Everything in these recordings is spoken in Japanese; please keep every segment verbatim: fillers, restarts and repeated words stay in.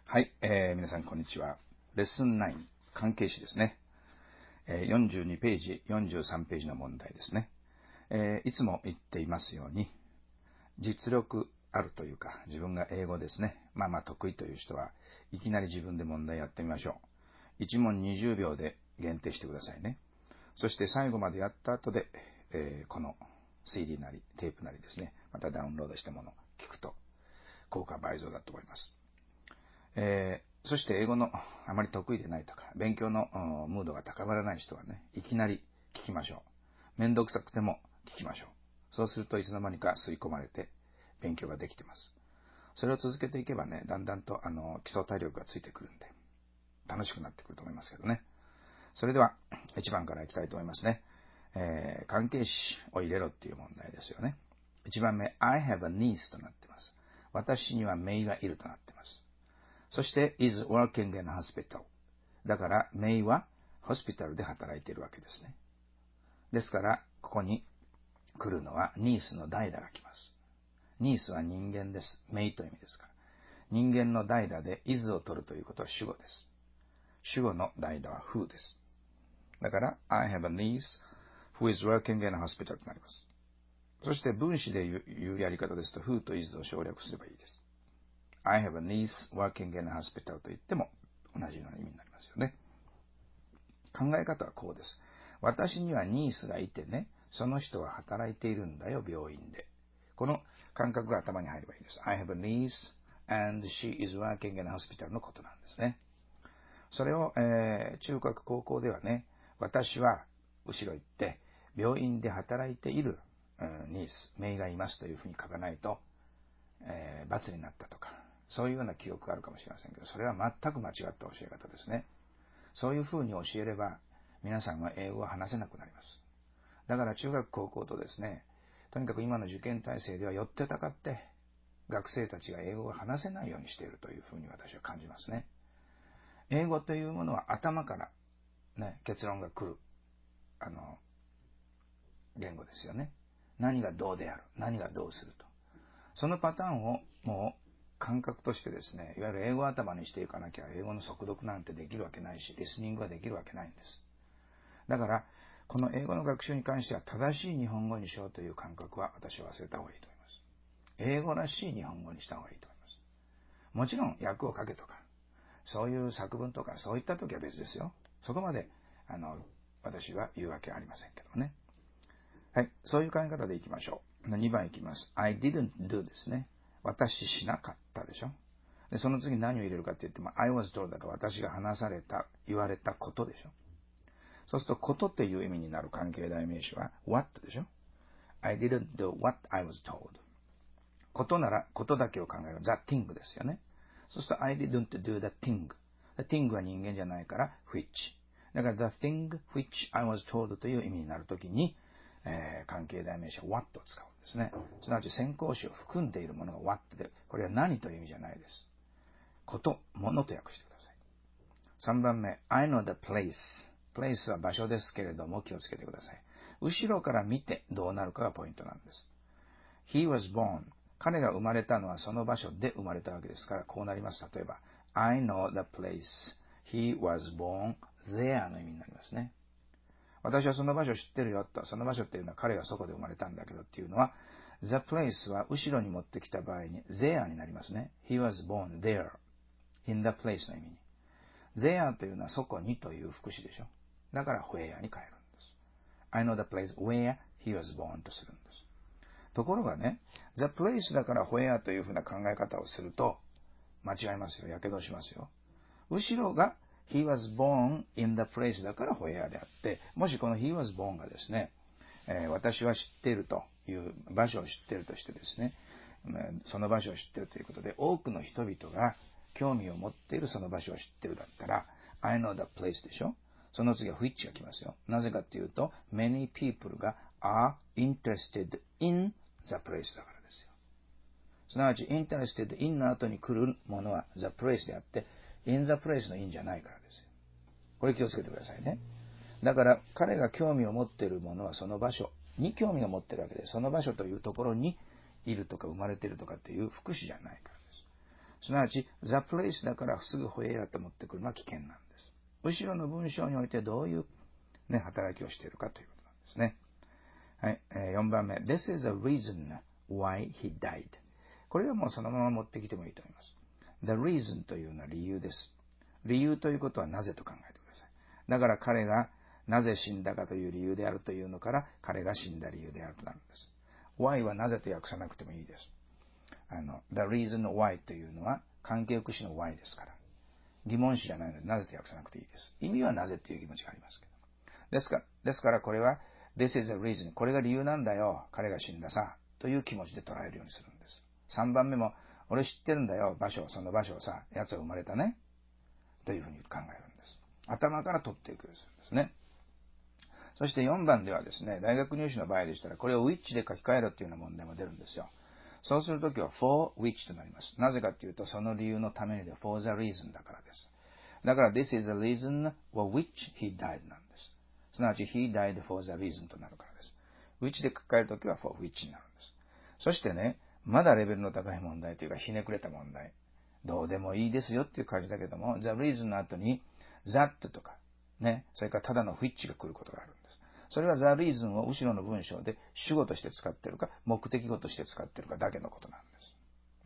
はい、えー、皆さんこんにちは。レッスンナイン、関係詞ですね。えー、よんじゅうにページ、よんじゅうさんページの問題ですね。えー、いつも言っていますように、実力あるというか、自分が英語ですね。まあまあ得意という人はいきなり自分で問題やってみましょう。いち問にじゅうびょうで限定してくださいね。そして最後までやった後で、えー、この シーディー なりテープなりですね、またダウンロードしたものを聞くと効果倍増だと思います。えーそして英語のあまり得意でないとか、勉強のムードが高まらない人はね、いきなり聞きましょう。めんどくさくても聞きましょう。そうするといつの間にか吸い込まれて勉強ができてます。それを続けていけばね、だんだんとあの基礎体力がついてくるんで、楽しくなってくると思いますけどね。それではいちばんからいきたいと思いますね。えー、関係詞を入れろっていう問題ですよね。いちばんめ、I have a niece となってます。私には姪がいるとなってます。そして、is working in hospital。だから、メイはホスピタルで働いているわけですね。ですから、ここに来るのはニースの代打が来ます。ニースは人間です。メイという意味ですから。人間の代打で is を取るということは主語です。主語の代打は who です。だから、I have a niece who is working in a hospital となります。そして、分詞で言うやり方ですと、who と is を省略すればいいです。I have a niece working in a hospital と言っても同じような意味になりますよね。考え方はこうです。私にはニースがいてね、その人は働いているんだよ、病院で。この感覚が頭に入ればいいです。I have a niece and she is working in a hospital のことなんですね。それを、えー、中学高校ではね、私は後ろ行って病院で働いている、うん、ニース、姪がいますというふうに書かないと、えー、罰になったとか、そういうような記憶があるかもしれませんけど、それは全く間違った教え方ですね。そういうふうに教えれば、皆さんは英語が話せなくなります。だから中学高校とですね、とにかく今の受験体制では寄ってたかって、学生たちが英語が話せないようにしているというふうに私は感じますね。英語というものは頭から、ね、結論が来る、あの、言語ですよね。何がどうである、何がどうすると。そのパターンをもう感覚としてですね、いわゆる英語頭にしていかなきゃ英語の速読なんてできるわけないし、リスニングはできるわけないんです。だから、この英語の学習に関しては正しい日本語にしようという感覚は私は忘れた方がいいと思います。英語らしい日本語にした方がいいと思います。もちろん訳を書けとか、そういう作文とかそういった時は別ですよ。そこまで、あの、私は言うわけありませんけどね。はい。そういう考え方でいきましょう。にばんいきます。I didn't do ですね。私しなかったでしょ。で、その次何を入れるかって言っても、I was told だから私が話された、言われたことでしょ。そうすると、ことっていう意味になる関係代名詞は what でしょ。I didn't do what I was told。ことなら、ことだけを考える。the thing ですよね。そうすると、I didn't do the thing。the thing は人間じゃないから、which。だから、the thing which I was told という意味になるときに、えー、関係代名詞は what を使うんですね。すなわち先行詞を含んでいるものが what で、これは何という意味じゃないです。こと、ものと訳してください。さんばんめ、I know the place。place は場所ですけれども気をつけてください。後ろから見てどうなるかがポイントなんです。He was born。彼が生まれたのはその場所で生まれたわけですから、こうなります。例えば、I know the place. He was born there の意味になりますね。私はその場所を知ってるよと。その場所っていうのは彼がそこで生まれたんだけどっていうのは、the place は後ろに持ってきた場合に there になりますね。He was born there.in the place の意味に。there というのはそこにという副詞でしょ。だから where に変えるんです。I know the place where he was born とするんです。ところがね、the place だから where というふうな考え方をすると、間違いますよ。やけどしますよ。後ろが he was born in the place だから where であって、もしこの he was born がですね、えー、私は知っているという場所を知っているとしてですね、その場所を知っているということで、多くの人々が興味を持っているその場所を知っているだったら、I know the place でしょ。その次は which が来ますよ。なぜかっていうと、many people が are interested in the place だからですよ。すなわち interested in の後に来るものは the place であって、in the place の in じゃないからですよ。これ気をつけてくださいね。だから彼が興味を持っているものはその場所に興味を持っているわけで、その場所というところにいるとか生まれているとかっていう副詞じゃないからです。 すなわち、the place だからすぐ where と持ってくるのは危険なんです。後ろの文章においてどういう、ね、働きをしているかということなんですね。はい、えー、よんばんめ。This is a reason why he died. これはもうそのまま持ってきてもいいと思います。The reason というのは理由です。理由ということはなぜと考えてください。だから彼がなぜ死んだかという理由であるというのから、彼が死んだ理由であるとなるんです。why はなぜと訳さなくてもいいです。あの、the reason why というのは関係副詞の why ですから。疑問詞じゃないので、なぜと訳さなくていいです。意味はなぜという気持ちがありますけど。ですから、ですからこれは、This is a reason. これが理由なんだよ。彼が死んださ。という気持ちで捉えるようにするんです。さんばんめも、俺知ってるんだよ。場所、その場所をさ、奴は生まれたね。というふうに考えるんです。頭から取っていくようにするんですね。そしてよんばんではですね、大学入試の場合でしたら、これを which で書き換えろというような問題も出るんですよ。そうするときは for which となります。なぜかというと、その理由のためにで for the reason だからです。だから this is the reason for which he died なんです。すなわち he died for the reason となるからです。which で書き換えるときは for which になるんです。そしてね、まだレベルの高い問題というか、ひねくれた問題。どうでもいいですよっていう感じだけども、the reason の後に that とか、ね、それからただの which が来ることがあるんです。それは the reason を後ろの文章で主語として使っているか、目的語として使っているかだけのことなんです。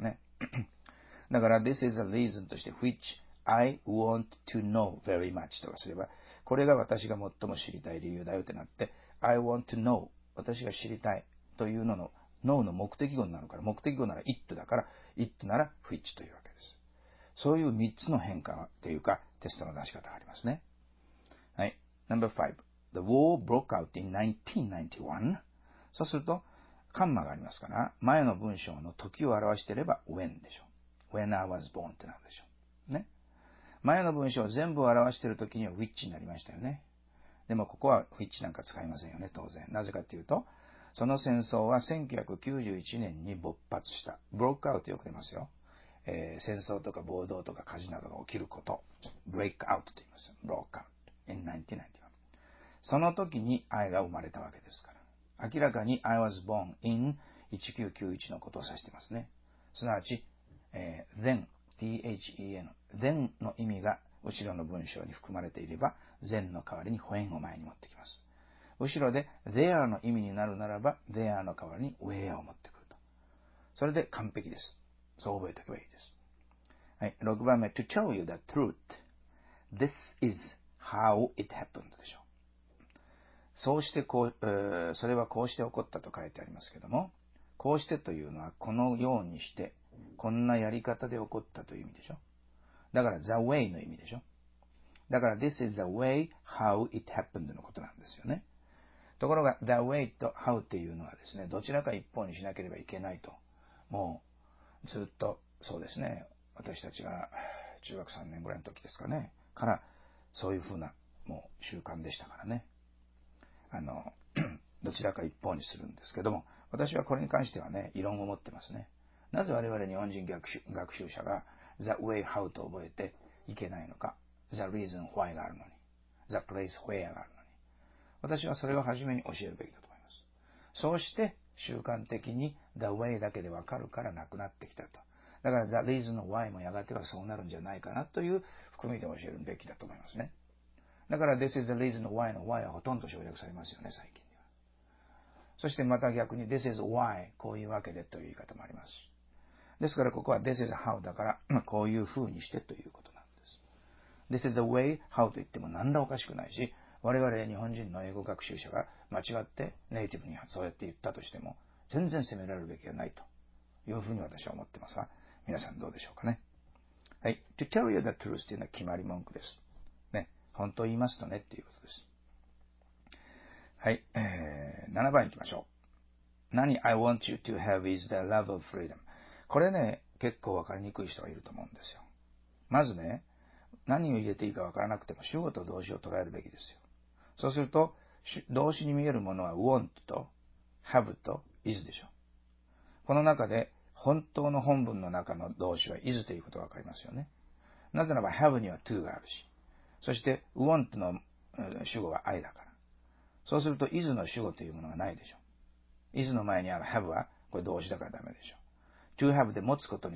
ね。だから、this is a reason として、which I want to know very much とかすれば、これが私が最も知りたい理由だよってなって、I want to know 私が知りたいというのの know の目的語になるから、目的語なら it だから、it なら which というわけです。そういうみっつの変化というか、テストの出し方がありますね。はい。ナンバーファイブ。The war broke out in nineteen ninety-one. そうすると、カンマがありますから、前の文章の時を表していれば when でしょう。when I was born ってなるでしょう。ね。前の文章を全部表している時には which になりましたよね。でもここは which なんか使いませんよね、当然。なぜかというと、その戦争はせんきゅうひゃくきゅうじゅういちねんに勃発した。broke out よく出ますよ。えー、戦争とか暴動とか火事などが起きること。break out と言いますよ。broke out in nineteen ninety-one。その時に愛が生まれたわけですから。明らかに I was born in せんきゅうひゃくきゅうじゅういちのことを指していますね。すなわち、えー、then, then, then の意味が後ろの文章に含まれていれば、then の代わりに when を前に持ってきます。後ろで there の意味になるならば、there の代わりに where を持ってくると。それで完璧です。そう覚えておけばいいです。はい、ろくばんめ、to tell you the truth. This is how it happened でしょう。そうしてこう、えー、それはこうして起こったと書いてありますけども、こうしてというのはこのようにして、こんなやり方で起こったという意味でしょ。だから the way の意味でしょ。だから this is the way how it happened のことなんですよね。ところが the way と how というのはですね、どちらか一方にしなければいけないと。もうずっとそうですね、私たちが中学さんねんぐらいの時ですかね、からそういうふうなもう習慣でしたからね。あの、どちらか一方にするんですけども、私はこれに関してはね、異論を持ってますね。なぜ我々日本人学習、学習者が the way how と覚えていけないのか、the reason why があるのに、the place where があるのに。私はそれを初めに教えるべきだと思います。そうして習慣的に the way だけでわかるからなくなってきたと。だから the reason why もやがてはそうなるんじゃないかなという含みで教えるべきだと思いますね。だから This is the reason why の why はほとんど省略されますよね、最近では。そしてまた逆に This is why こういうわけでという言い方もあります。ですからここは This is how だからこういう風にしてということなんです。This is the way how と言っても何らおかしくないし、我々日本人の英語学習者が間違ってネイティブにそうやって言ったとしても全然責められるべきはないというふうに私は思ってますが、皆さんどうでしょうかね。はい。To tell you the truth というのは決まり文句です。ね。本当を言いますとねっていうことです。はい。えー、ななばん行きましょう。何 I want you to have is the love of freedom。これね、結構わかりにくい人がいると思うんですよ。まずね、何を入れていいかわからなくても主語と動詞を捉えるべきですよ。そうすると、動詞に見えるものは want と have と is でしょ。この中で本当の本文の中の動詞は is ということがわかりますよね。なぜならば have には to があるし、そして want の主語は I だから。そうすると is の主語というものがないでしょ。is の前にある have はこれ動詞だからダメでしょ。to have で持つことにする。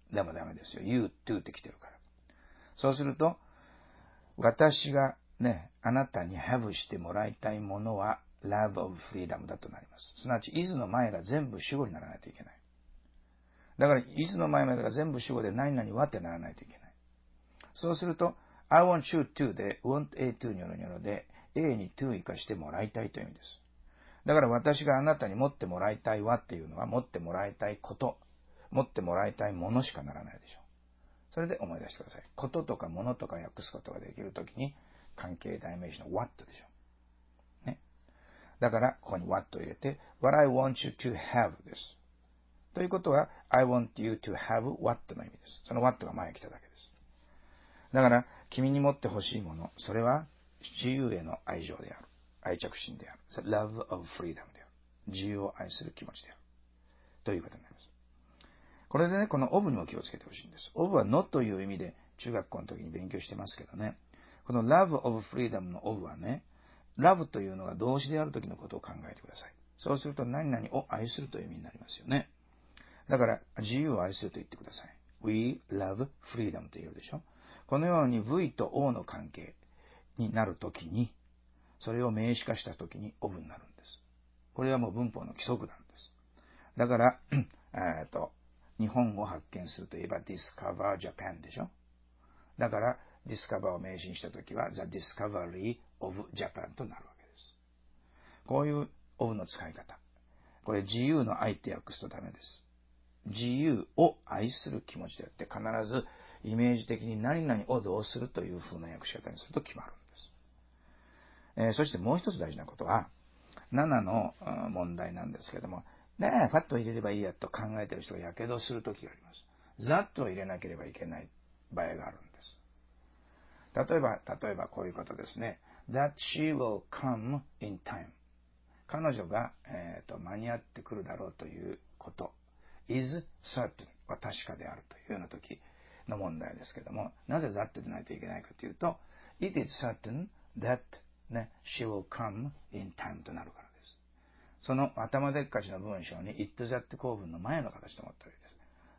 でもダメですよ。you to って来てるから。そうすると、私がね、あなたに have してもらいたいものは love of freedom だとなります。すなわち、is の前が全部主語にならないといけない。だから、is の前までが全部主語で何々はってならないといけない。そうすると、I want you to で want A to によるによるで A に to 生かしてもらいたいという意味です。だから私があなたに持ってもらいたいはっていうのは持ってもらいたいこと、持ってもらいたいものしかならないでしょう。それで思い出してください。こととかものとか訳すことができるときに関係代名詞の what でしょう。ね。だからここに what を入れて what I want you to have です。ということは I want you to have what の意味です。その what が前に来ただけです。だから君に持ってほしいもの、それは自由への愛情である。愛着心である。love of freedom である。自由を愛する気持ちである。ということになります。これでね、この of にも気をつけてほしいんです。of は not という意味で中学校の時に勉強してますけどね。この love of freedom の of はね、love というのが動詞である時のことを考えてください。そうすると何々を愛するという意味になりますよね。だから自由を愛すると言ってください。We love freedom と言うでしょ。このように V と O の関係になるときに、それを名詞化したときに of になるんです。これはもう文法の規則なんです。だから、えっと、日本を発見するといえば discover Japan でしょ。だから、discover を名詞にしたときは the discovery of Japan となるわけです。こういう of の使い方。これ自由の愛って訳すとダメです。自由を愛する気持ちであって、必ずイメージ的に何々をどうするという風な訳し方にすると決まるんです。えー、そしてもう一つ大事なことは、ななの問題なんですけども、ねえ、ファットを入れればいいやと考えている人がやけどするときがあります。ザッとを入れなければいけない場合があるんです。例えば、例えばこういうことですね。that she will come in time. 彼女が、えーと、間に合ってくるだろうということ。is certain は確かであるというような時の問題ですけども、なぜ that でないといけないかというと、it is certain that、ね、she will come in time となるからです。その頭でっかちの文章に it that 構文の前の形と思ったらいいです。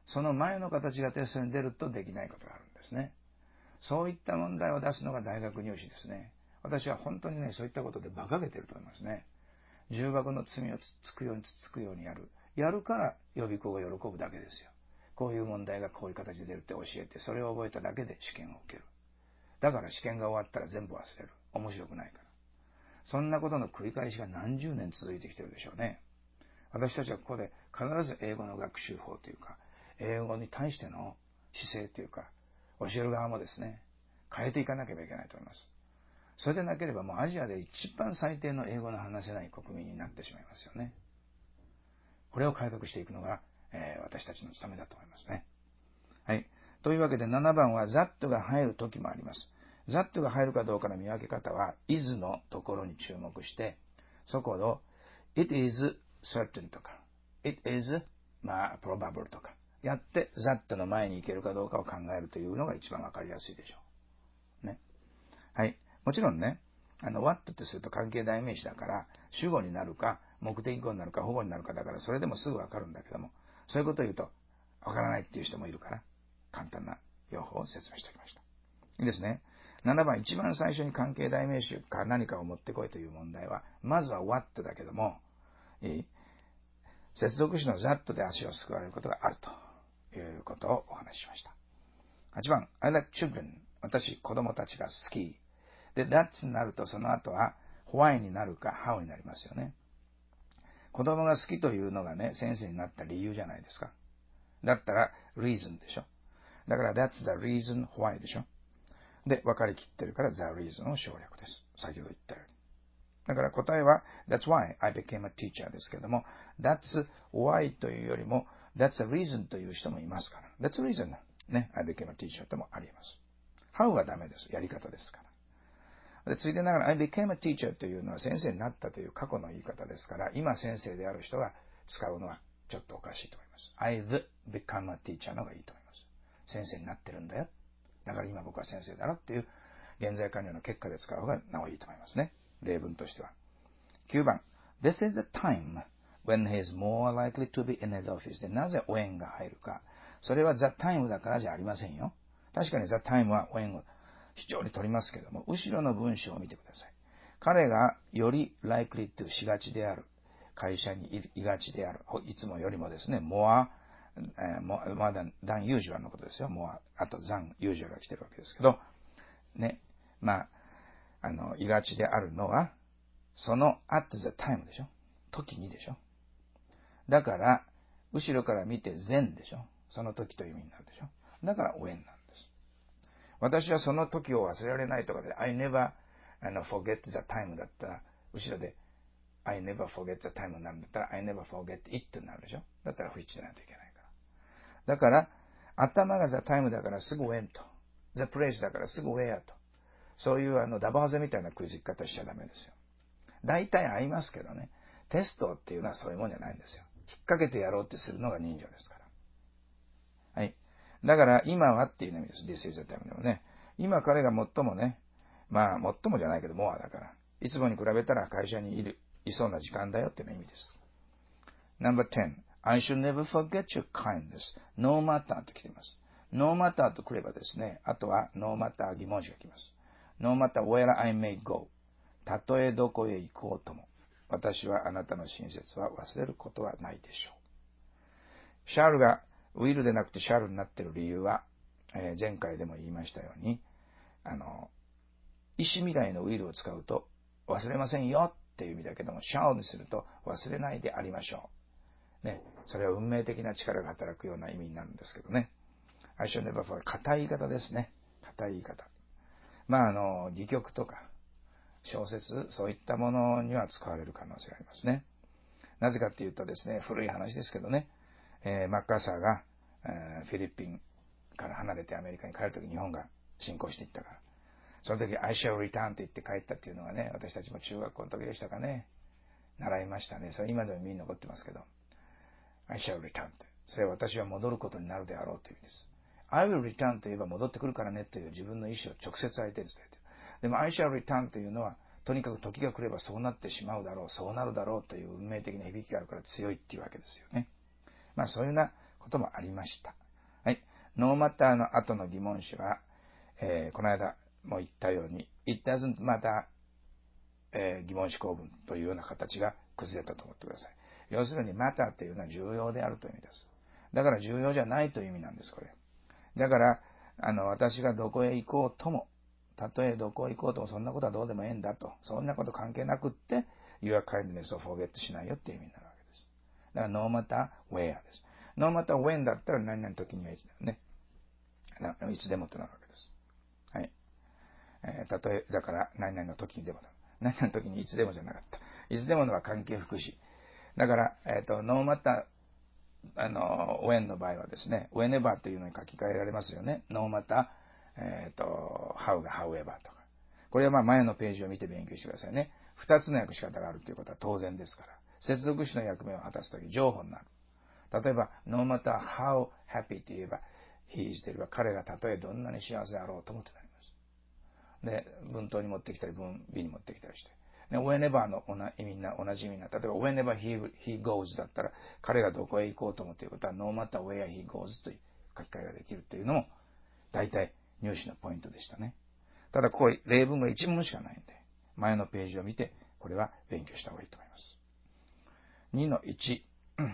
その前の形がテストに出るとできないことがあるんですね。そういった問題を出すのが大学入試ですね。私は本当にね、そういったことで馬鹿げてると思いますね。重箱の罪をつつくようにつつくようにやる。やるから予備校が喜ぶだけですよ。こういう問題がこういう形で出るって教えて、それを覚えただけで試験を受ける。だから試験が終わったら全部忘れる。面白くないから。そんなことの繰り返しが何十年続いてきてるでしょうね。私たちはここで必ず英語の学習法というか、英語に対しての姿勢というか、教える側もですね、変えていかなければいけないと思います。それでなければもうアジアで一番最低の英語の話せない国民になってしまいますよね。これを改革していくのが、えー、私たちの務めだと思いますね。はい。というわけでななばんは that が入るときもあります。that が入るかどうかの見分け方は is のところに注目して、そこを it is certain とか it is まあ probable とかやって that の前に行けるかどうかを考えるというのが一番わかりやすいでしょう。ね。はい。もちろんね、あの what ってすると関係代名詞だから主語になるか目的語になるか保護になるかだからそれでもすぐわかるんだけども、そういうことを言うとわからないっていう人もいるから簡単な用法を説明しておきました。いいですね。ななばん、一番最初に関係代名詞か何かを持ってこいという問題は、まずは what だけども、接続詞の that で足をすくわれることがあるということをお話ししました。はちばん、I like children. 私、子供たちが好き。で、that になるとその後は why になるか how になりますよね。子供が好きというのがね、先生になった理由じゃないですか。だったら reason でしょ。だから that's the reason why でしょ。で、分かりきってるから the reason を省略です。先ほど言ったように。だから答えは that's why I became a teacher ですけども、that's why というよりも that's a reason という人もいますから。that's a reason ね、I became a teacher ともあります。how はダメです。やり方ですから。で、ついでながら I became a teacher というのは先生になったという過去の言い方ですから、今先生である人が使うのはちょっとおかしいと思います。I've become a teacher の方がいいと思います。先生になってるんだよ。だから今僕は先生だろっていう現在完了の結果で使う方がなおいいと思いますね。例文としては。きゅうばん。This is the time when he is more likely to be in his office. で、なぜ when が入るか。 それは the time だからじゃありませんよ。確かに the time は when を非常に取りますけども、後ろの文章を見てください。彼がより likely to しがちである。会社にいがちである。いつもよりもですね、more、えー、more than, than usual のことですよ。more、あと than usual が来てるわけですけど、ね。まあ、あの、いがちであるのは、その at the time でしょ。時にでしょ。だから、後ろから見て then でしょ。その時という意味になるでしょ。だから when なんです。私はその時を忘れられないとかで、I never forget the time だったら、後ろで、I never forget the time になるんだったら、I never forget it になるでしょ。だったら不一致でないといけないから。だから、頭が the time だからすぐ when と、the place だからすぐ where と、そういうあのダバハゼみたいなくじき方しちゃダメですよ。大体合いますけどね。テストっていうのはそういうもんじゃないんですよ。引っ掛けてやろうってするのが人情ですから。はい。だから、今はっていう意味です。This is the time でもね。今彼が最もね、まあ、最もじゃないけど、もうだから、いつもに比べたら会社にいる、いそうな時間だよっていう意味です。Number ten. I should never forget your kindness. No matter と来ています。No matter と来ればですね、あとは no matter 疑問詞が来ます。No matter where I may go. たとえどこへ行こうとも。私はあなたの親切は忘れることはないでしょう。シャルがウィルでなくてシャルになっている理由は、えー、前回でも言いましたように、あの、意思未来のウィルを使うと忘れませんよっていう意味だけども、シャルにすると忘れないでありましょう。ね、それは運命的な力が働くような意味になるんですけどね。I shall never forget 固い言い方ですね。固い言い方。まあ、あの、戯曲とか、小説、そういったものには使われる可能性がありますね。なぜかっていうとですね、古い話ですけどね、えー、マッカーサーが、えー、フィリピンから離れてアメリカに帰るとき日本が侵攻していったから、その時 I shall return と言って帰ったっていうのがね、私たちも中学校の時でしたかね、習いましたね。それ今でも耳に残ってますけど、I shall return って。それは私は戻ることになるであろうという意味です。I will return といえば戻ってくるからねという自分の意思を直接相手に伝えている。でも I shall return というのは、とにかく時が来ればそうなってしまうだろう、そうなるだろうという運命的な響きがあるから強いっていうわけですよね。まあそういうようなこともありました。はい。ノーマターの後の疑問詞は、えー、この間も言ったように、it doesn't matter、えー、疑問詞構文というような形が崩れたと思ってください。要するに matter というのは重要であるという意味です。だから重要じゃないという意味なんです、これ。だから、あの、私がどこへ行こうとも、たとえどこへ行こうともそんなことはどうでもええんだと。そんなこと関係なくって、Your kindnessを forget しないよっていう意味になるわけです。だから no matter where です。no matter when だったら何々の時にはいつだよね。いつでもとなるわけです。はい。えー、たとえ、だから何々の時にでもだ。何々の時にいつでもじゃなかった。いつでものは関係副詞。だから、えっ、ー、と、no matterあの、when の場合はですね、whenever というのに書き換えられますよね。no matter、えっ、ー、と、how が however とか。これはまあ前のページを見て勉強してくださいね。二つの訳し方があるということは当然ですから。接続詞の役目を果たすとき、情報になる。例えば、no matter how happy と言えば、he is と言えば、彼がたとえどんなに幸せであろうともとなります。で、文頭に持ってきたり、文 B に持ってきたりして。whenever の意味な同じ意味な。例えば whenever he, he goes だったら彼がどこへ行こうと思っていることは no matter where he goes という書き換えができるというのも大体入試のポイントでしたね。ただここ例文が一問しかないんで前のページを見てこれは勉強した方がいいと思います。にのいち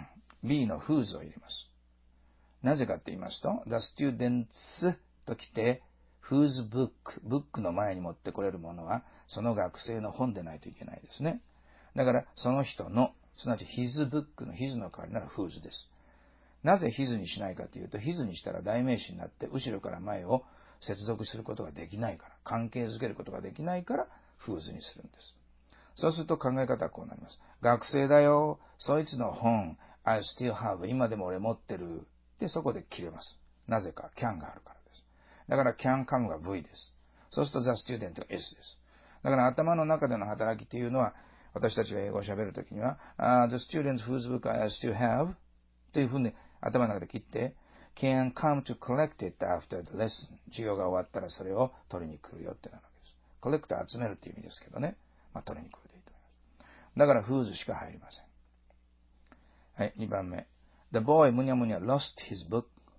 B の whose を入れます。なぜかって言いますと the students ときてwhose book、book の前に持ってこれるものは、その学生の本でないといけないですね。だから、その人の、すなわち his book の his の代わりなら whose です。なぜ his にしないかというと、his にしたら代名詞になって、後ろから前を接続することができないから、関係づけることができないから、whose にするんです。そうすると考え方はこうなります。学生だよ、そいつの本、I still have、今でも俺持ってる。で、そこで切れます。なぜか、can があるから。だから can come が V です。そうすると the student が S です。だから頭の中での働きというのは、私たちが英語を喋るときには、uh, the students whose book I still have というふうに頭の中で切って、can come to collect it after the lesson 授業が終わったらそれを取りに来るよってなるわけです。collect 集めるっていう意味ですけどね。まあ、取りに来るでいいと思います。だから whose しか入りません。はい、にばんめ。The boy むにゃむにゃ lost his book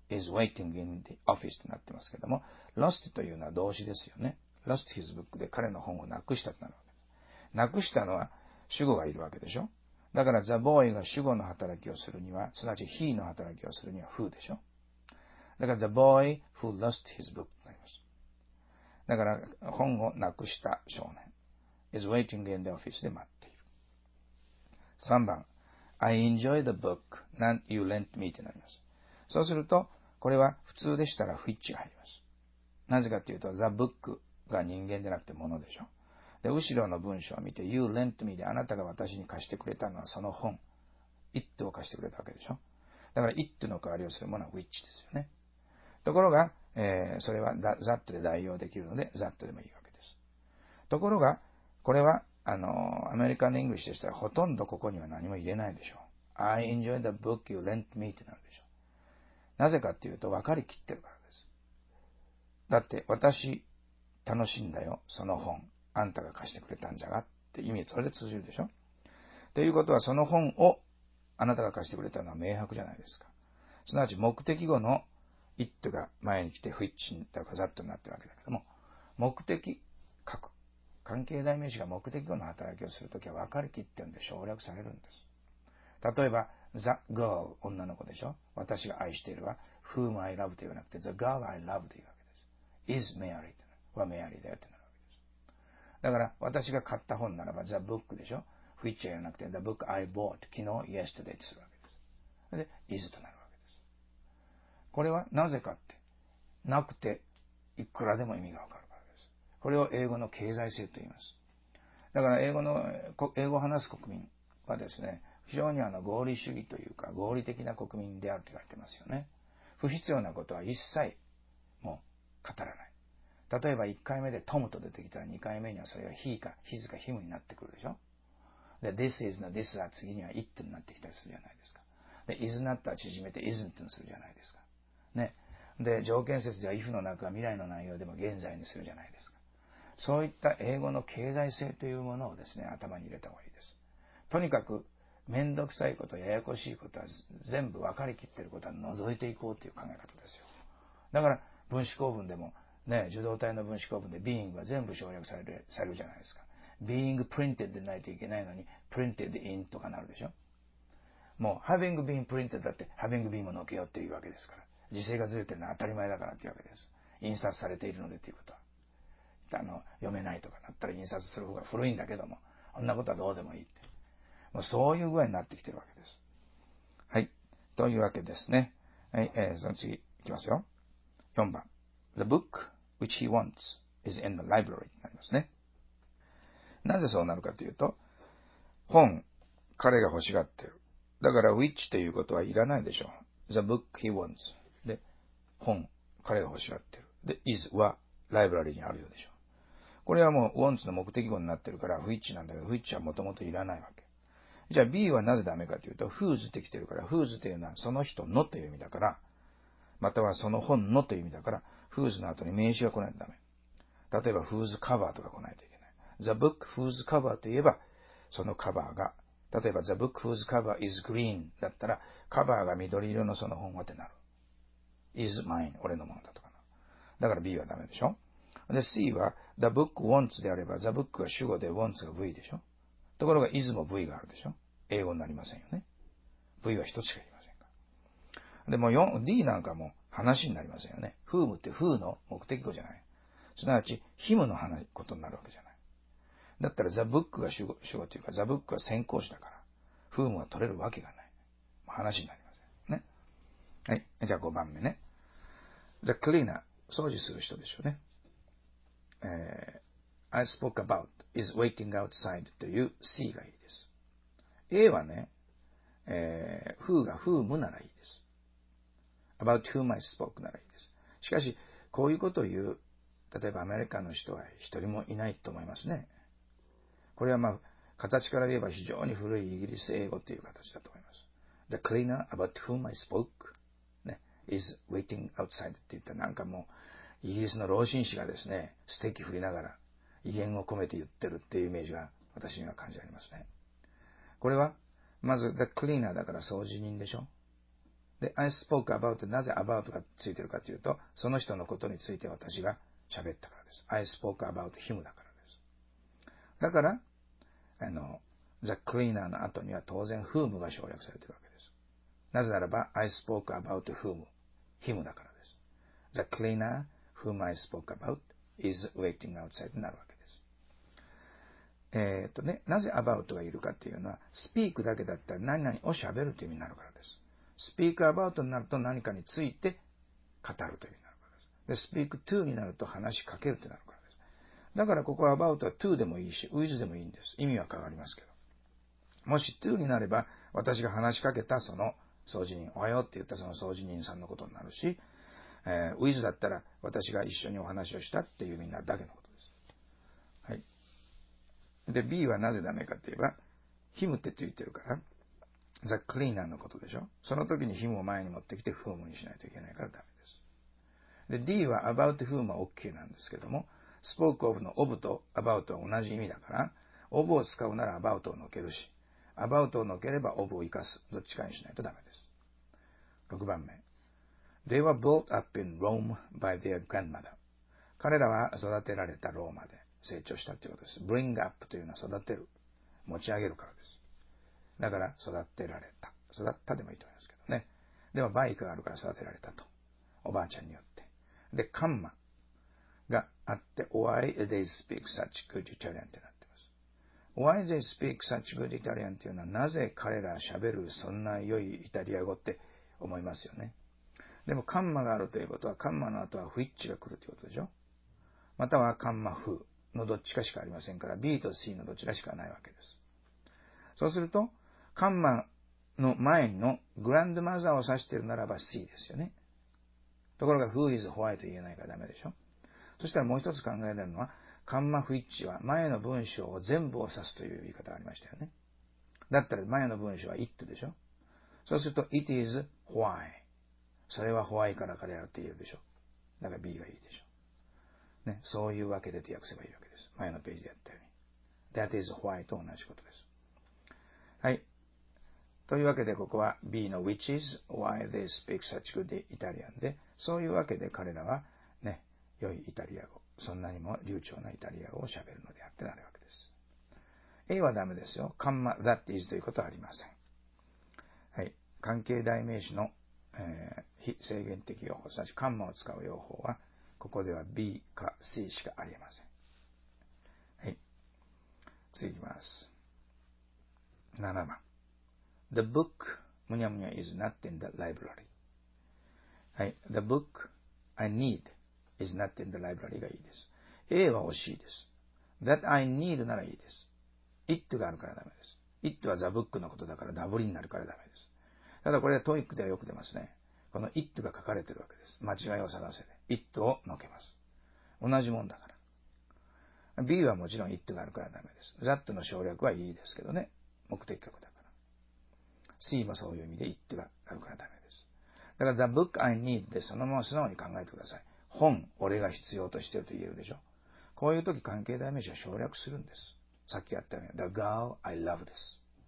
is waiting in the office となってますけども、lost というのは動詞ですよね。lost his book で彼の本をなくしたとなるわけです。なくしたのは主語がいるわけでしょ。だから the boy が主語の働きをするには、すなわち he の働きをするには who でしょ。だから the boy who lost his book となります。だから本をなくした少年 is waiting in the office で待っている。さんばん I enjoy the book that you lent me となります。そうすると、これは普通でしたら which が入ります。なぜかというと the book が人間でなくて物でしょ。で、後ろの文章を見て you lent me であなたが私に貸してくれたのはその本 it を貸してくれたわけでしょ。だから it の代わりをするものは which ですよね。ところが、えー、それは that で代用できるので that でもいいわけです。ところが、これは、あの、アメリカン・イングリッシュでしたらほとんどここには何も入れないでしょう。I enjoy the book you lent me ってなるでしょう。なぜかっていうと分かりきってるからです。だって、私、楽しんだよ、その本。あんたが貸してくれたんじゃがって意味、それで通じるでしょ。ということは、その本をあなたが貸してくれたのは明白じゃないですか。すなわち、目的語の it が前に来て which だから that になってるわけだけども、目的、書く。関係代名詞が目的語の働きをするときは分かりきってるんで省略されるんです。例えば、the girl、女の子でしょ。私が愛しているは、whom I love と言わなくて、the girl I love というわけです。is Mary は Mary だよってなるわけです。だから、私が買った本ならば、the book でしょ。which は言わなくて、the book I bought 昨日 yesterday とするわけです。で、is となるわけです。これはなぜかって、なくて、いくらでも意味がわかるからです。これを英語の経済性と言います。だから英語の、英語を話す国民はですね、非常にあの合理主義というか合理的な国民であると言われてますよね。不必要なことは一切もう語らない。例えばいっかいめでトムと出てきたらにかいめにはそれが he か his か him になってくるでしょ。で、this is の this は次には it になってきたりするじゃないですか。で、is not は縮めて isn't にするじゃないですか。ね。で、条件節では if の中は未来の内容でも現在にするじゃないですか。そういった英語の経済性というものをですね、頭に入れた方がいいです。とにかく、めんどくさいこと、ややこしいことは全部分かりきっていることは除いていこうという考え方ですよ。だから、分子構文でも、ね、受動体の分子構文で being は全部省略される、されるじゃないですか。being printed でないといけないのに、printed in とかなるでしょ。もう、having been printed だって、having been ものけよっていうわけですから。時勢がずれてるのは当たり前だからっていうわけです。印刷されているのでということは。あの、読めないとかなったら印刷する方が古いんだけども、こんなことはどうでもいいって。もうそういう具合になってきてるわけです。はい。というわけですね。はい、えー、その次、いきますよ。よんばん。The book which he wants is in the library になりますね。なぜそうなるかというと、本、彼が欲しがってる。だから which ということはいらないでしょう。The book he wants. で、本、彼が欲しがってる。で、is はライブラリにあるようでしょう。これはもう wants の目的語になってるから which なんだけど which はもともといらないわけ。じゃあ B はなぜダメかというと whose ってきてるから whose というのはその人のという意味だから、またはその本のという意味だから whose の後に名詞が来ないとダメ。例えば whose cover とか来ないといけない。The book whose cover といえばそのカバーが、例えば The book whose cover is green だったらカバーが緑色のその本はってなる。is mine 俺のものだとかな。だから B はダメでしょ。で、C は、the book wants であれば、the book が主語で wants が V でしょ。ところが is も V があるでしょ。英語になりませんよね。V は一つしかいませんから。でも D なんかも話になりませんよね。whom って who の目的語じゃない。すなわち、him の話ことになるわけじゃない。だったら the book が主語、主語というか、the book は先行詞だから、whom は取れるわけがない。話になりません。ね。はい。じゃあごばんめね。the cleaner、掃除する人でしょうね。えー、I spoke about is waiting outside という C がいいです。A はね、えー、who が whom ならいいです。about whom I spoke ならいいです。しかし、こういうことを言う、例えばアメリカの人は一人もいないと思いますね。これはまあ、形から言えば非常に古いイギリス英語という形だと思います。The cleaner about whom I spoke、ね、is waiting outside って言ったらなんかもう、イギリスの老紳士がですね、ステーキ振りながら威厳を込めて言ってるっていうイメージが私には感じられますね。これは、まず、the cleaner だから掃除人でしょ。 で、I spoke about なぜ about がついてるかというと、その人のことについて私が喋ったからです。I spoke about him だからです。だから、あの、the cleaner の後には当然 whom が省略されているわけです。なぜならば、I spoke about whom, him だからです。The cleaner whom I spoke about is waiting outside になるわけです。えっとね、なぜ about がいるかっていうのは、speak だけだったら何々を喋るという意味になるからです。speak about になると何かについて語るという意味になるからです。で、speak to になると話しかけるとなるからです。だからここは about は to でもいいし、with でもいいんです。意味は変わりますけど。もし to になれば、私が話しかけたその掃除人、おはようって言ったその掃除人さんのことになるし、えー、with だったら私が一緒にお話をしたっていう意味になるだけのことです。はい。で、B はなぜダメかって言えば、him ってついてるから、the cleaner のことでしょ。その時に him を前に持ってきて whom にしないといけないからダメです。で、D は about whom は OK なんですけども、spoke of の of と about は同じ意味だから、of を使うなら about をのけるし、about をのければ of を生かす。どっちかにしないとダメです。ろくばんめ。They were brought up in Rome by their grandmother. 彼らは育てられたローマで成長したということです。bring up というのは育てる。持ち上げるからです。だから育てられた。育ったでもいいと思いますけどね。でもバイクがあるから育てられたと。おばあちゃんによって。で、カンマがあって、why they speak such good Italian ってなってます。why they speak such good Italian っていうのはなぜ彼ら喋るそんな良いイタリア語って思いますよね。でもカンマがあるということは、カンマの後はフィッチが来るということでしょ。またはカンマフのどっちかしかありませんから、B と C のどちらしかないわけです。そうすると、カンマの前のグランドマザーを指しているならば C ですよね。ところが who is why と言えないからダメでしょ。そしたらもう一つ考えられるのは、カンマフィッチは前の文章を全部を指すという言い方がありましたよね。だったら前の文章は it でしょ。そうすると it is why。それは why から彼らって言えるでしょ。だから B がいいでしょ。ね、そういうわけでって訳せばいいわけです。前のページでやったように。that is why と同じことです。はい。というわけで、ここは B の which is why they speak such good Italian で、そういうわけで彼らはね、良いイタリア語、そんなにも流暢なイタリア語を喋るのであってなるわけです。A はダメですよ。カンマ that is ということはありません。はい。関係代名詞の、えー、非制限的用法、すなわちカンマを使う用法は、ここでは B か C しかありえません。はい。次いきます。ななばん。The book, むにゃむにゃ is not in the library. はい。The book I need is not in the library がいいです。A は惜しいです。that I need ならいいです。it があるからダメです。it は the book のことだからダブリになるからダメです。ただこれは トイック ではよく出ますね。この it が書かれてるわけです。間違いを探せで。it をのけます。同じもんだから。B はもちろん it があるからダメです。that の省略はいいですけどね。目的格だから。C もそういう意味で it があるからダメです。だから the book I need でそのまま素直に考えてください。本、俺が必要としていると言えるでしょ。こういう時関係代名詞は省略するんです。さっきやったように the girl I love です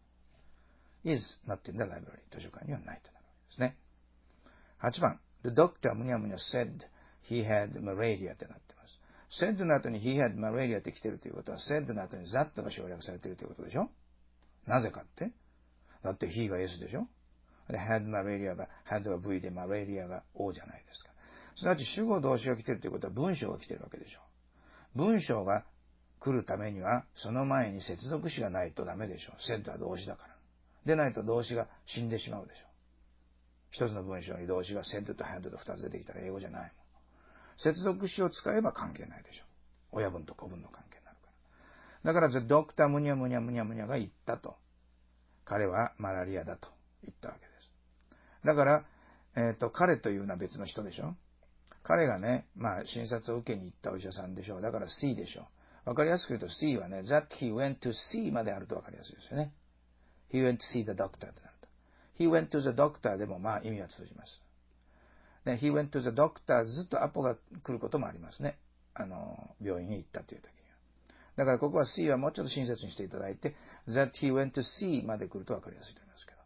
。is not in the library 図書館にはないとなるわけですね。はちばん the doctor むにゃむにゃ said he had malaria ってなってます。said の後に he had malaria って来てるということは said の後に that が省略されているということでしょ。なぜかってだって he が S でしょ。で had malaria が had は V で malaria が O じゃないですか。すなわち主語動詞が来てるということは文章が来てるわけでしょ。文章が来るためにはその前に接続詞がないとダメでしょ。said は動詞だから。でないと動詞が死んでしまうでしょ。一つの文章に動詞が said と had と二つ出てきたら英語じゃないもん。接続詞を使えば関係ないでしょ。親分と子分の関係になるから。だから the doctor むにゃむにゃむにゃむにゃが言ったと。彼はマラリアだと言ったわけです。だから、えっと、彼というのは別の人でしょ。彼がね、まあ、診察を受けに行ったお医者さんでしょう。だから C でしょ。わかりやすく言うと C はね、that he went to see まであるとわかりやすいですよね。he went to see the doctor ってなると。he went to the doctor でもまあ意味は通じます。で、he went to the doctor ずっとアポが来ることもありますね。あの、病院に行ったという時には。だからここは C はもうちょっと親切にしていただいて、that he went to see まで来るとわかりやすいと思いますけど。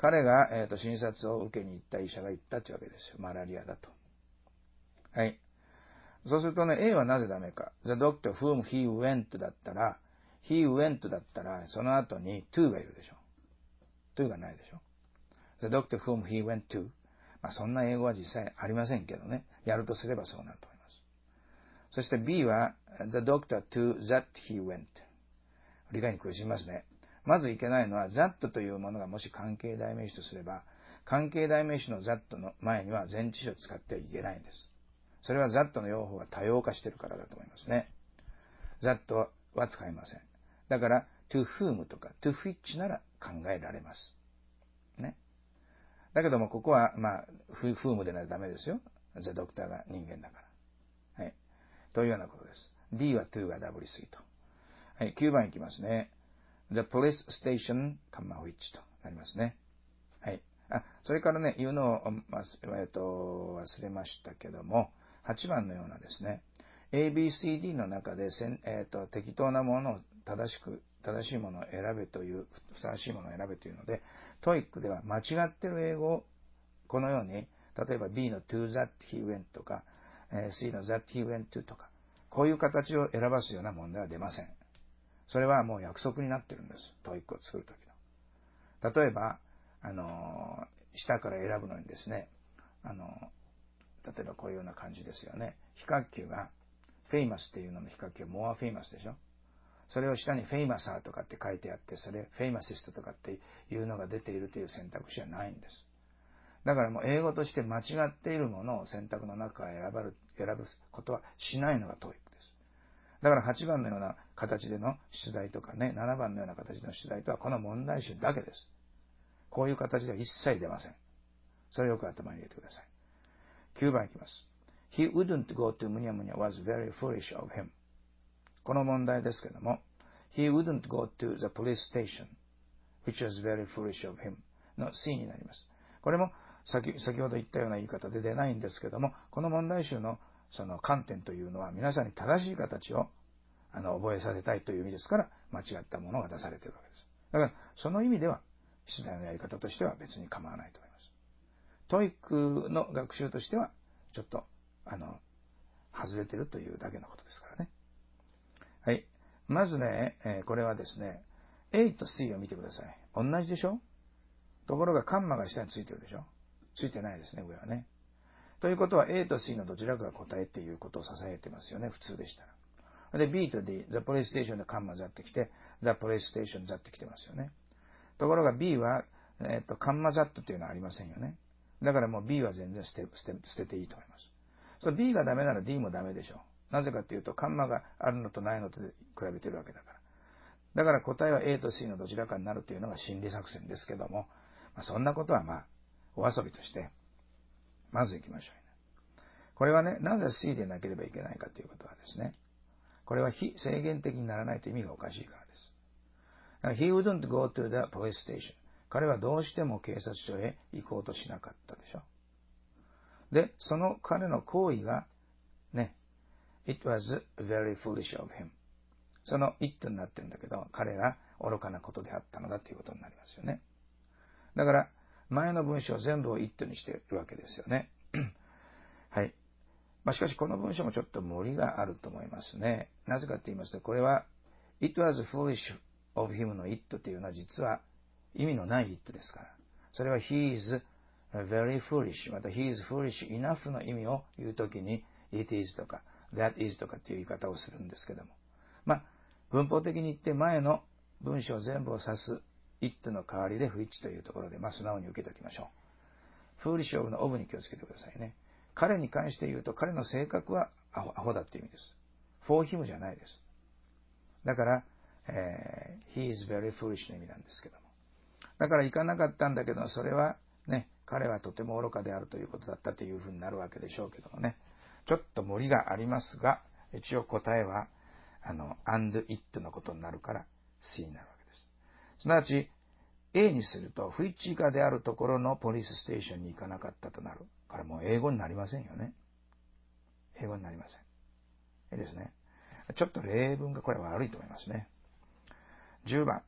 彼が、えーと、診察を受けに行った医者が言ったというわけですよ。マラリアだと。はい。そうするとね、A はなぜダメか。The doctor whom he went だったら、he went だったら、その後に to がいるでしょ。to がないでしょ。The doctor whom he went to。まあ、そんな英語は実際ありませんけどね。やるとすればそうなると思います。そして B は、the doctor to that he went。理解に苦しみますね。まずいけないのは、that というものがもし関係代名詞とすれば、関係代名詞の that の前には前置詞を使ってはいけないんです。それは that の用法が多様化しているからだと思いますね。that は使いません。だから、to whom とか to which なら考えられます。ね。だけども、ここは、まあ、whom でないとダメですよ。the doctor が人間だから。はい。というようなことです。D は to がダブりすぎと。はい。きゅうばんいきますね。the police station, which となりますね。はい。あ、それからね、言うのを、まあ、えっと、忘れましたけども、はちばんのようなですね、エービーシーディー の中で、えっと、適当なものを正しく、正しいものを選べという、ふさわしいものを選べというので、トイックでは間違ってる英語を、このように、例えば B の to that he went とか、C の that he went to とか、こういう形を選ばすような問題は出ません。それはもう約束になってるんです。トイックを作るときの。例えば、あの、下から選ぶのにですね、あの、例えばこういうような感じですよね。非角球が、フェイマスっていうのの非角球はモアフェイマスでしょ。それを下にフェイマサーとかって書いてあって、それフェイマシストとかっていうのが出ているという選択肢はないんです。だからもう英語として間違っているものを選択の中から選ばる、選ぶことはしないのがトイックです。だからはちばんのような形での出題とかね、ななばんのような形での出題とはこの問題集だけです。こういう形では一切出ません。それをよく頭に入れてください。きゅうばんいきます。He wouldn't go to むにゃむにゃ was very foolish of him. この問題ですけども、He wouldn't go to the police station, which was very foolish of him の C になります。これも 先, 先ほど言ったような言い方で出ないんですけども、この問題集のその観点というのは皆さんに正しい形をあの覚えさせたいという意味ですから、間違ったものが出されているわけです。だから、その意味では、出題のやり方としては別に構わないと思います。トイックの学習としては、ちょっと、あの、外れているというだけのことですからね。はい。まずね、えー、これはですね、A と C を見てください。同じでしょ？ところがカンマが下についてるでしょ？ついてないですね、上はね。ということは A と C のどちらかが答えっていうことを支えてますよね、普通でしたら。で、B と D、The Police Station でカンマザってきて、The Police Station ザってきてますよね。ところが B は、えっと、カンマザットっていうのはありませんよね。だからもう B は全然捨て、捨て、捨てていいと思います。それ B がダメなら D もダメでしょう。なぜかっていうと、カンマがあるのとないのとで比べてるわけだから。だから答えは A と C のどちらかになるというのが心理作戦ですけども、まあ、そんなことはまあ、お遊びとして、まず行きましょう。これはね、なぜ C でなければいけないかということはですね、これは非制限的にならないと意味がおかしいからです。だから He wouldn't go to the police station. 彼はどうしても警察署へ行こうとしなかったでしょ。で、その彼の行為が、ね、It was very foolish of him. その it になってるんだけど、彼が愚かなことであったのだということになりますよね。だから、前の文章全部を it にしているわけですよね。はい。まあ、しかしこの文章もちょっと無理があると思いますね。なぜかと言いますと、これは It was foolish of him の it というのは実は意味のない it ですから。それは He is very foolish また He is foolish enough の意味を言うときに It is とか That is とかっていう言い方をするんですけども。まあ、文法的に言って前の文章全部を指す it の代わりで which というところで、まあ、素直に受けておきましょう。foolish of の of に気をつけてくださいね。彼に関して言うと、彼の性格はアホ、アホだっていう意味です。for him じゃないです。だから、えー、he is very foolish の意味なんですけども。だから行かなかったんだけど、それはね、彼はとても愚かであるということだったというふうになるわけでしょうけどもね。ちょっと無理がありますが、一応答えは、あの、and it のことになるから C になるわけです。すなわち、A にすると、不一致かであるところのポリスステーションに行かなかったとなる。これもう英語になりませんよね。英語になりません。いいですね。ちょっと例文がこれは悪いと思いますね。じゅうばん。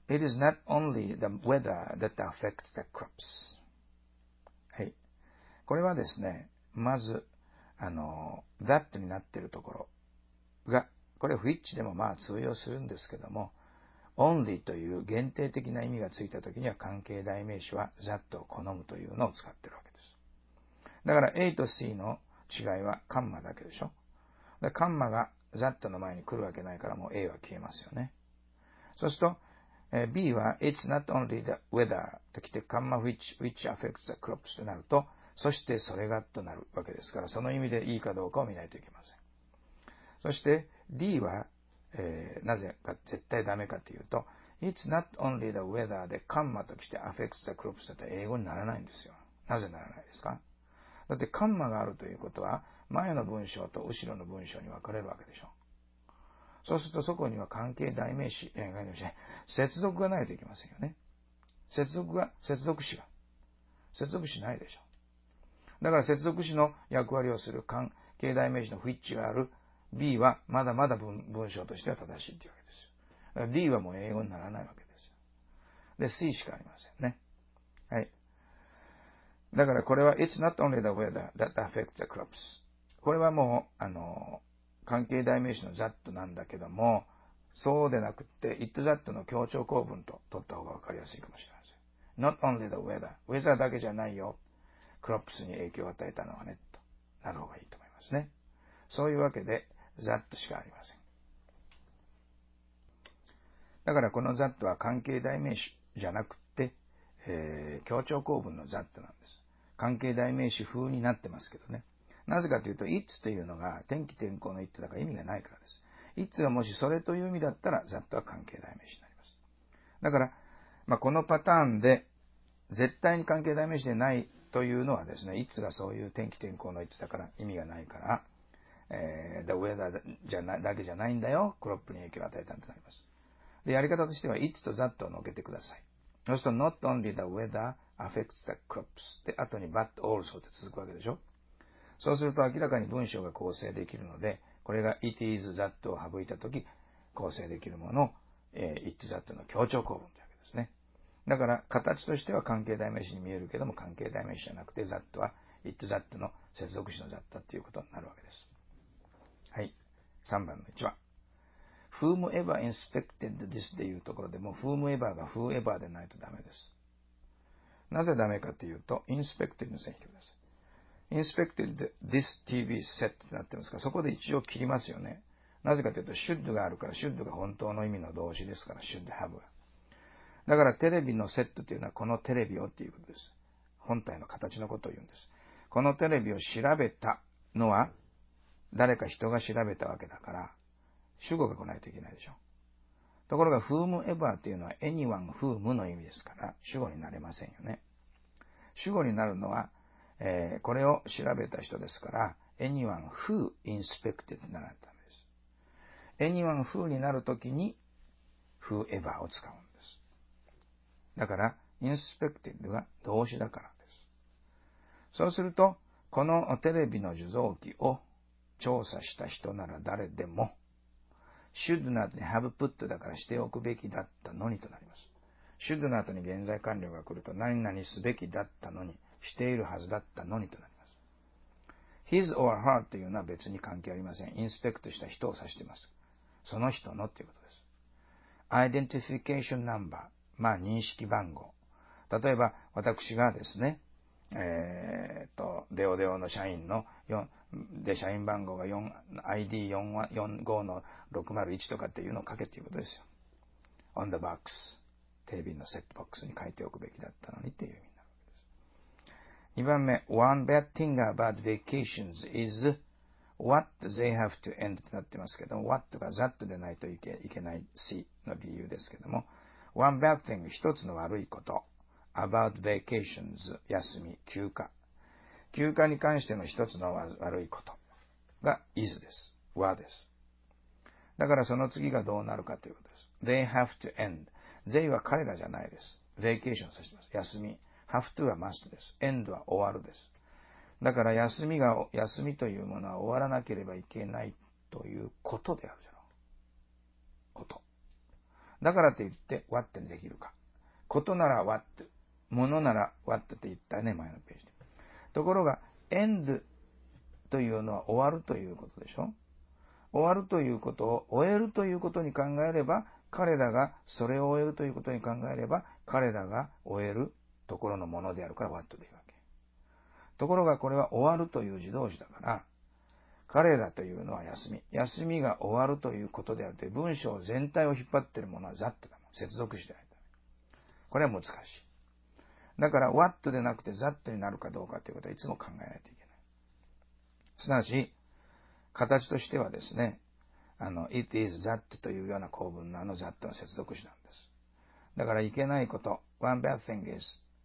It is not only the weather that affects the crops. はい。これはですね、まず、あの、that になっているところが、これ which でもまあ通用するんですけども、only という限定的な意味がついたときには関係代名詞は that を好むというのを使っているわけです。だから A と C の違いはカンマだけでしょ。でカンマが that の前に来るわけないからもう A は消えますよね。そうすると、えー、B は It's not only the weather と来てカンマ which, which affects the crops となると、そしてそれがとなるわけですから、その意味でいいかどうかを見ないといけません。そして D は、えー、なぜか絶対ダメかというと、It's not only the weather でカンマと来て affects the crops だったら英語にならないんですよ。なぜならないですか？だってカンマがあるということは、前の文章と後ろの文章に分かれるわけでしょ。そうするとそこには関係代名詞、えー、接続がないといけませんよね。接続が、接続詞が。接続詞ないでしょ。だから接続詞の役割をする関係代名詞の which がある B はまだまだ 文, 文章としては正しいというわけですよ。だから D はもう英語にならないわけですよ。で、C しかありませんね。はい。だからこれは It's not only the weather that affects the crops. これはもう、あの、関係代名詞の that なんだけども、そうでなくって、it that の強調構文と取った方がわかりやすいかもしれません。not only the weather. weather だけじゃないよ。クロップスに影響を与えたのはね、となる方がいいと思いますね。そういうわけで、that しかありません。だからこの that は関係代名詞じゃなくて、えー、強調構文の that なんです。関係代名詞風になってますけどね。なぜかというと、it's というのが天気天候の it だから意味がないからです。it's がもしそれという意味だったら、that は関係代名詞になります。だから、まあ、このパターンで、絶対に関係代名詞でないというのはですね、it's がそういう天気天候の it だから意味がないから、えー、the weather じゃなだけじゃないんだよ、クロップに影響を与えたんとなります。で、やり方としては、it's と that を乗っけてください。そうすると、not only the weather affects the crops で、後に but also って続くわけでしょ。そうすると明らかに文章が構成できるので、これが it is that を省いたとき、構成できるものを、えー、it that の強調構文というわけですね。だから、形としては関係代名詞に見えるけども、関係代名詞じゃなくて、that は it that の接続詞の that っていうことになるわけです。はい。さんばんのいちは、whomever inspected this っていうところでも、whomever が whoever でないとダメです。なぜダメかというと、inspected の線引きください。inspected this ティーブイ set ってなってますから、そこで一応切りますよね。なぜかというと、should があるから、should が本当の意味の動詞ですから、should have が。だからテレビのセットというのはこのテレビをっていうことです。本体の形のことを言うんです。このテレビを調べたのは誰か人が調べたわけだから、主語が来ないといけないでしょ。ところが whomever っていうのは anyone whom の意味ですから、主語になれませんよね。主語になるのは、えー、これを調べた人ですから、anyone who inspected にならないとダメです。anyone who になるときに whoever を使うんです。だから、inspected が動詞だからです。そうすると、このテレビの受像機を調査した人なら誰でも、should not に have put だからしておくべきだったのにとなります。should not に現在完了が来ると何々すべきだったのに、しているはずだったのにとなります。his or her というのは別に関係ありません。インスペクトした人を指しています。その人のということです。identification number、まあ認識番号。例えば私がですね、えー、と、デオデオの社員のよんで社員番号が アイディーよんご のろくまるいちとかっていうのを書けということですよ。on the box。テレビのセットボックスに書いておくべきだったのにっていう意味になるわけです。にばんめ、one bad thing about vacations is what they have to end となってますけども、what が that でないといけ、いけない C の理由ですけども、one bad thing 一つの悪いこと。about vacations 休み、休暇。休暇に関しての一つの悪いことが is です。はです。だからその次がどうなるかということです。they have to end。they は彼らじゃないです。vacation させてます。休み。have to は must です。end は終わるです。だから休みが、休みというものは終わらなければいけないということであるじゃろう。こと。 だからといって what にできるか。ことなら what、ものなら what って言ったね、前のページで。ところが end というのは終わるということでしょ。終わるということを終えるということに考えれば、彼らがそれを終えるということに考えれば、彼らが終えるところのものであるから what でいいわけ。ところがこれは終わるという自動詞だから、彼らというのは休み。休みが終わるということであるという文章全体を引っ張っているものは that だもん。接続詞である。これは難しい。だから what でなくて that になるかどうかということはいつも考えないといけない。すなわち、形としてはですね、あの、it is that というような構文のあの that の接続詞なんです。だからいけないこと、one bad thing is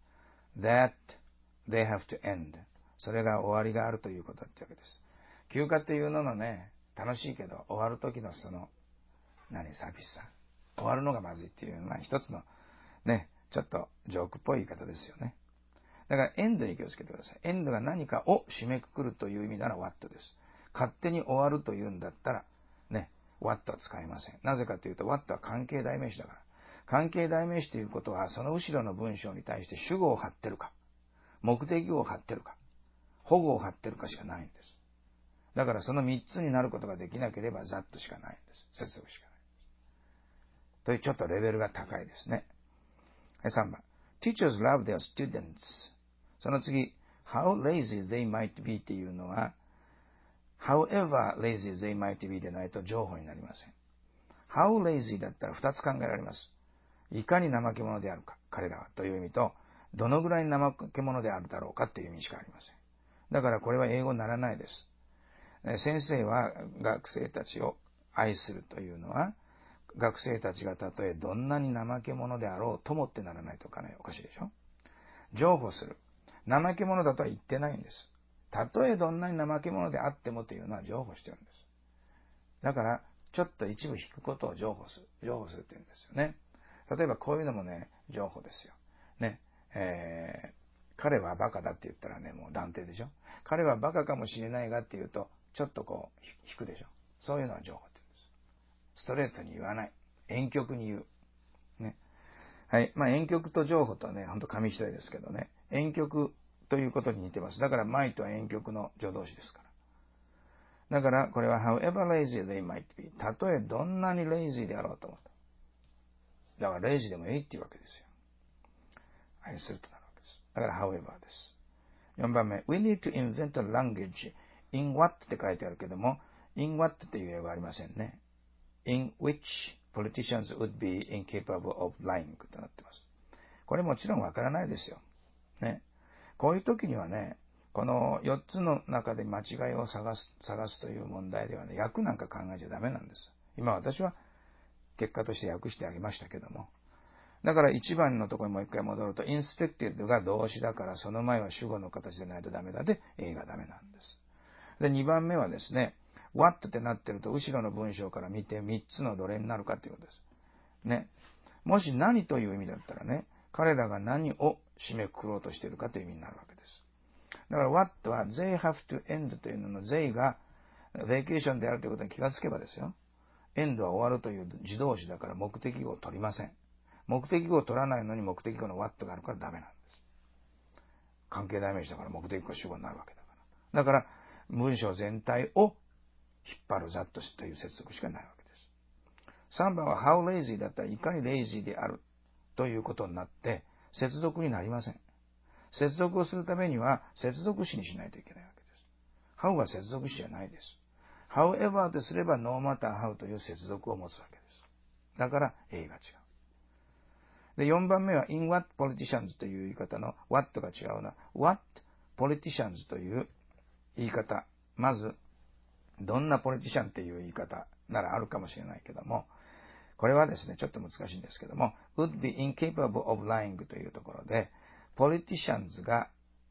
that they have to end。それが終わりがあるということだってわけです。休暇っていうののね、楽しいけど、終わる時のその、何、寂しさ。終わるのがまずいっていうのは一つの、ね、ちょっとジョークっぽい言い方ですよね。だから、エンドに気をつけてください。エンドが何かを締めくくるという意味なら what です。勝手に終わるというんだったら、ね、what は使いません。なぜかというと、what は関係代名詞だから。関係代名詞ということは、その後ろの文章に対して主語を貼ってるか、目的語を貼ってるか、保護を貼ってるかしかないんです。だからその三つになることができなければ that しかないんです。接続しかない。というちょっとレベルが高いですね。さんばん。Teachers love their students. その次、how lazy they might be っていうのは、however lazy they might be でないと情報になりません。how lazy だったら二つ考えられます。いかに怠け者であるか、彼らはという意味と、どのぐらい怠け者であるだろうかという意味しかありません。だからこれは英語にならないです。先生は学生たちを愛するというのは、学生たちがたとえどんなに怠け者であろうともってならないとかね、おかしいでしょ。譲歩する。怠け者だとは言ってないんです。たとえどんなに怠け者であってもというのは譲歩してるんです。だから、ちょっと一部引くことを譲歩する。譲歩するって言うんですよね。例えばこういうのもね、譲歩ですよ。ね。えー、彼はバカだって言ったらね、もう断定でしょ。彼はバカかもしれないがって言うと、ちょっとこう、引くでしょ。そういうのは譲歩って言うんです。ストレートに言わない。婉曲に言う。ね。はい。まあ、婉曲と譲歩とはね、ほんと紙一重ですけどね。婉曲ということに似てます。だから、might は婉曲の助動詞ですから。だから、これは however lazy they might be。たとえどんなに lazy であろうと思った。だから、lazy でもいいっていうわけですよ。愛するとなるわけです。だから、however です。よんばんめ。We need to invent a language in what って書いてあるけども、in what っていう英語はありませんね。in which politicians would be incapable of lying となっています。これもちろんわからないですよ。ね。こういう時にはね、このよっつの中で間違いを探す、探すという問題ではね、訳なんか考えちゃダメなんです。今私は結果として訳してあげましたけども。だからいちばんのところにもう一回戻ると、inspected が動詞だからその前は主語の形でないとダメだで、A がダメなんです。で、にばんめはですね、what ってなってると後ろの文章から見てみっつのどれになるかということです。ね。もし何という意味だったらね、彼らが何を締めくくろうとしているかという意味になるわけです。だから what は they have to end というのの they が vacation であるということに気がつけばですよ。end は終わるという自動詞だから目的語を取りません。目的語を取らないのに目的語の what があるからダメなんです。関係代名詞だから目的語主語になるわけだから。だから文章全体を引っ張る that という接続しかないわけです。さんばんは how lazy だったらいかに lazy であるということになって接続になりません。接続をするためには接続詞にしないといけないわけです。how は接続詞じゃないです。however ですれば no matter how という接続を持つわけです。だから A が違う。で、よんばんめは in what politicians という言い方の what が違うな。what politicians という言い方。まず、どんなポリティシャンっていう言い方ならあるかもしれないけども、これはですね、ちょっと難しいんですけども、would be incapable of lying というところで、politicians が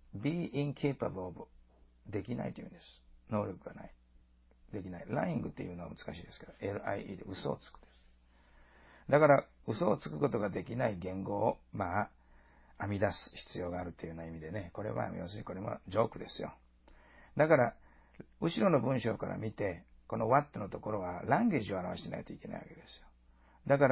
be incapable of できないというんです。能力がない。できない。lying っていうのは難しいですけど、lie で嘘をつくです。だから、嘘をつくことができない言語を、まあ、編み出す必要があるというような意味でね、これは、要するにこれもジョークですよ。だから、後ろの文章から見て、この what のところは、ランゲージを表してないといけないわけですよ。だから、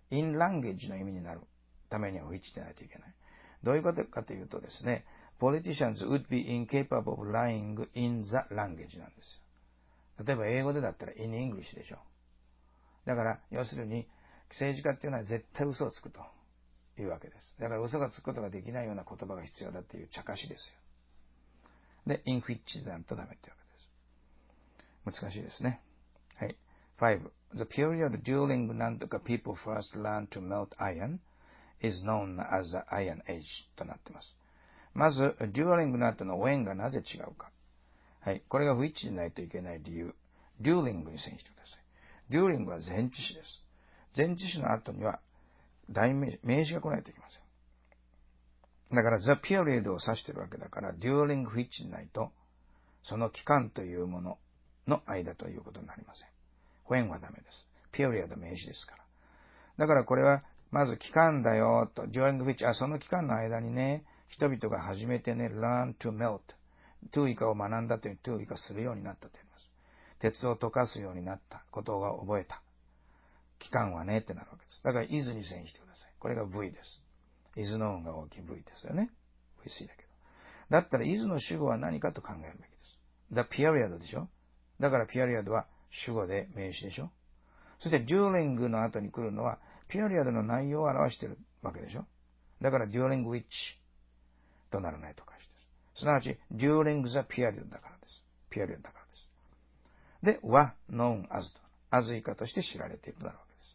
in language の意味になるためには which でないといけない。どういうことかというとですね、politicians would be incapable of lying in the language なんですよ。例えば英語でだったら in English でしょ。だから、要するに、政治家っていうのは絶対嘘をつくというわけです。だから嘘がつくことができないような言葉が必要だっていう茶化しですよ。で、in which でないとダメってわけです。難しいですね。はい。five. The period during なんとか people first learned to melt iron is known as the Iron Age となっています。まず、during の後の when がなぜ違うか。はい。これが which でないといけない理由。during に線してください。during は前置詞です。前置詞の後には代名名詞が来ないといけません。だから the period を指しているわけだから、during which でないと、その期間というものの間ということになりません。when はダメです。period 名詞ですから。だからこれは、まず期間だよと、during which、あ、その期間の間にね、人々が初めてね、learn to melt。to 以下を学んだという to 以下するようになったと言います。鉄を溶かすようになったことが覚えた。期間はねってなるわけです。だから is に線してください。これが V です。is の音が大きい V ですよね。ブイシー だけど。だったら is の主語は何かと考えるべきです。the period でしょ。だから period は主語で名詞でしょ。そして during の後に来るのは、ピリオドの内容を表しているわけでしょ。だから during which とならないとかして。すなわち during the period だからです。period だからです。で、は known as と。as 以下として知られているとなるわけです。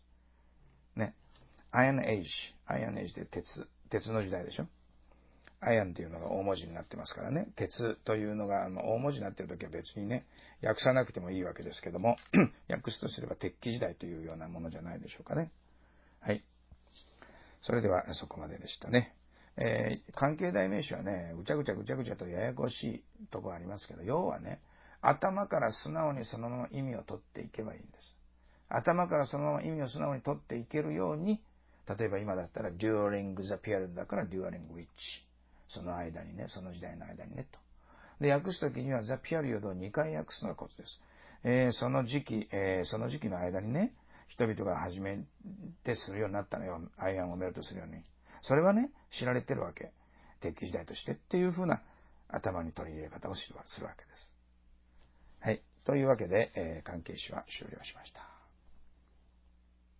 ね。iron age。iron age で鉄。鉄の時代でしょ。iron というのが大文字になってますからね。鉄というのがあの大文字になっているときは別にね、訳さなくてもいいわけですけども、訳すとすれば鉄器時代というようなものじゃないでしょうかね。はい。それではそこまででしたね。えー、関係代名詞はね、ぐちゃぐちゃぐちゃぐちゃとややこしいところありますけど、要はね、頭から素直にそのまま意味を取っていけばいいんです。頭からそのまま意味を素直に取っていけるように、例えば今だったら during the period だから during which。その間にね、その時代の間にね、と。で、訳すときには the period をにかい訳すのがコツです。えー、その時期、えー、その時期の間にね、人々が初めてするようになったのよ。アイアンをメルトするように。それはね、知られてるわけ。鉄器時代としてっていうふうな頭に取り入れ方をするわけです。はい。というわけで、えー、関係詞は終了しました。